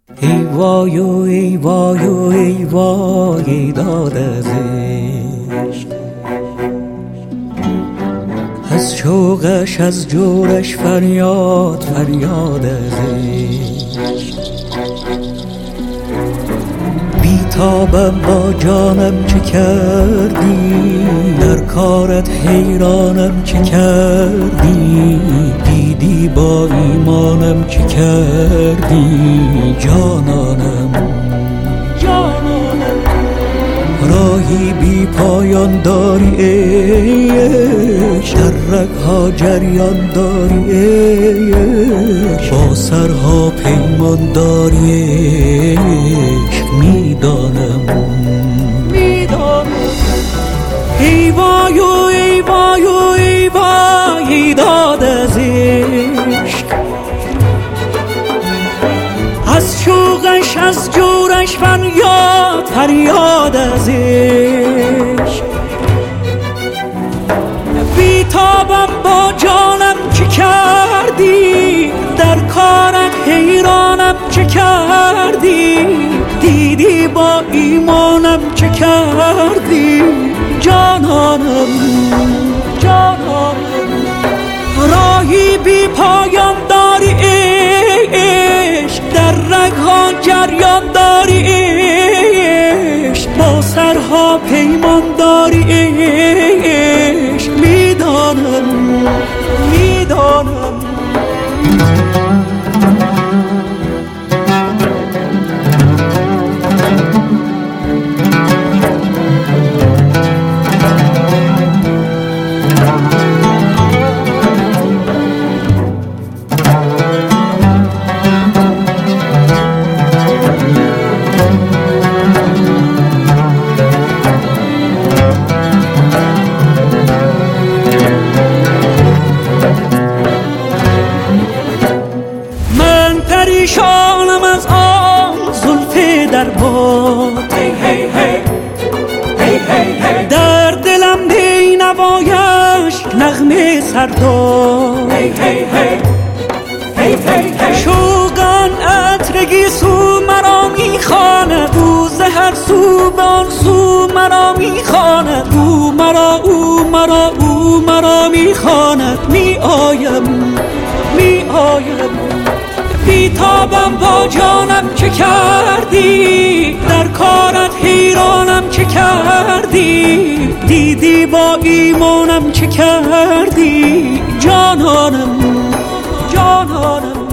ای وای و ای وای و ای وای داد از عشق، از شوقش از جورش فریاد فریاد از عشق. بیتابم با جانم چه کردی، در کارت حیرانم چه کردی، دیدی با ایمانم چه کردی جانانم. راهی بی پایان داری عشق، در رگ‌ها جریان داری عشق، با سرها پیمان داری عشق. میدانم ای وای و ای وای و ای وای داد از عشق، از شوقش از جورش فریاد فریاد از عشق. بیتابم با جانم چه کردی، در کارت حیرانم چه کردی، دیدی با ایمانم چه کردی جانانم. راهی بی پایان داری عشق، در رگ‌ها جریان داری عشق، با سرها پیمان داری عشق. میدانم پریشانم از آن زلف در باد، در دلم بی نوایش نغمه سرداد. شوقان عطرگی سو مرا میخواند، او زهر سو بان سو مرا میخواند، او مرا میخواند. میآیم بیتابم با جانم چه کردی، در کارت حیرانم چه کردی، دیدی با ایمانم چه کردی جانانم.